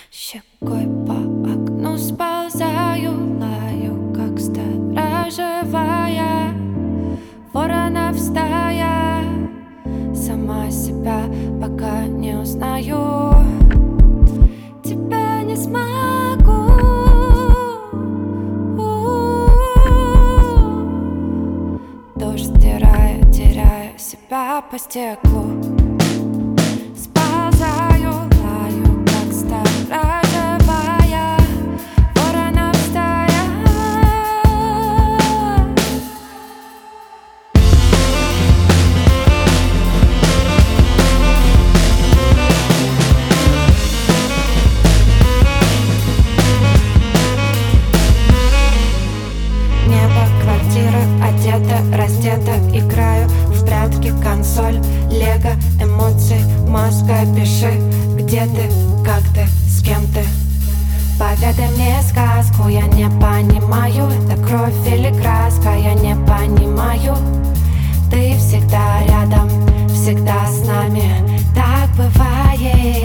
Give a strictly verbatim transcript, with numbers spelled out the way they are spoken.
Щекой по окну сползаю, лаю, как сторожевая, воронов стая. Сама себя пока не узнаю, тебя не смогу. Дождь стирает, теряю себя по стеклу. Сползаю, лаю, как сторожевая, воронов стая. Небо, квартира, одета, раздета, играю в прятки, консоль, лего, эмоции, мозга, пиши, где ты, как ты, с кем ты. Поведай мне сказку, я не понимаю, это кровь или краска, я не понимаю. Ты всегда рядом, всегда с нами, так бывает.